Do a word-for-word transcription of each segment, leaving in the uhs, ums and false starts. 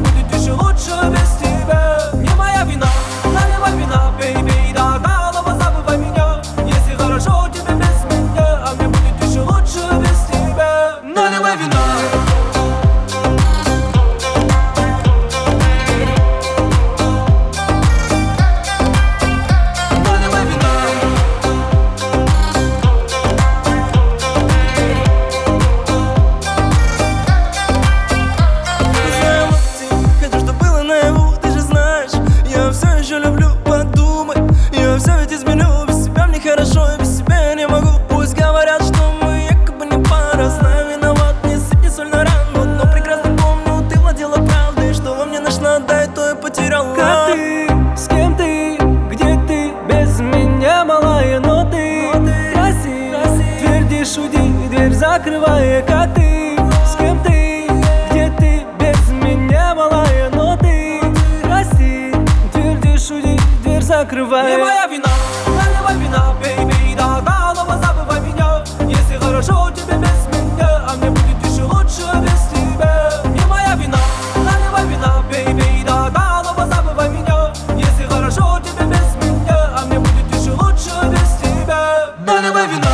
будет еще лучше без тебя. Не моя вина, наливай вина, бейби, да, голова, забывай меня. Если хорошо тебе без меня, а мне будет еще лучше без тебя. Наливай вина. Хорошо, и без себя не могу. Пусть говорят, что мы якобы не пара. Знаю, виноват, не сыпь, не соль на рану. Но прекрасно помню, ты владела правдой. Что во мне нашла, дай, то и потеряла. Как ты, с кем ты, где ты, без меня, малая, но ты, но ты краси, краси. Твердишь, уйди, дверь закрывая. Как ты, с кем ты, где ты, без меня, малая, но ты, краси. Твердишь, уйди, дверь закрывая. Не моя вина, наливай вина, бейби, да, голова, забывай меня. Если хорошо тебе без меня, а мне будет еще лучше без тебя. Не моя вина, наливай вина, бейби, да, голова, забывай меня. Если хорошо тебе без меня, а мне будет еще лучше без тебя. Наливай вина.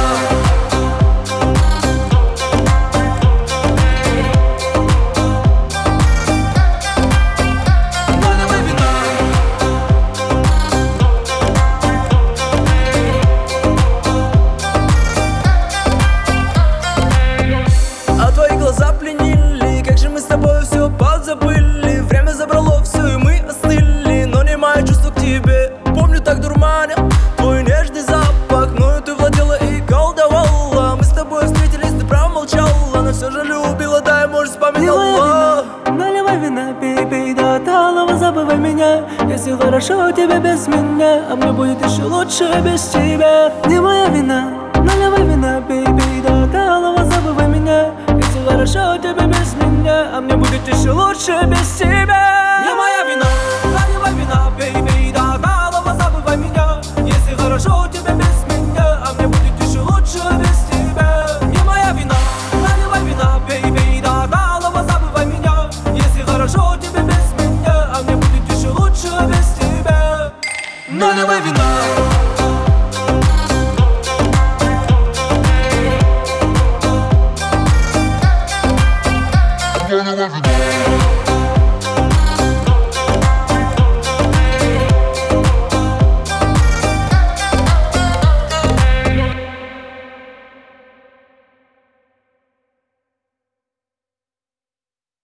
Глаза пленили, как же мы с тобой все подзабыли. Время забрало все, и мы остыли. Но не мое чувство к тебе, помню, так дурманил твой нежный запах. Мною ты владела и колдовала. Мы с тобой встретились, ты прям молчала, но все же любила, дай, может, вспоминала. Наливай вина, бейби, да, голова, забывай меня. Если хорошо тебе без меня, а мне будет еще лучше без тебя. Не моя вина, наливай вина, бейби, да, голова, забывай меня. Если хорошо тебе без меня, а мне будет еще лучше без тебя.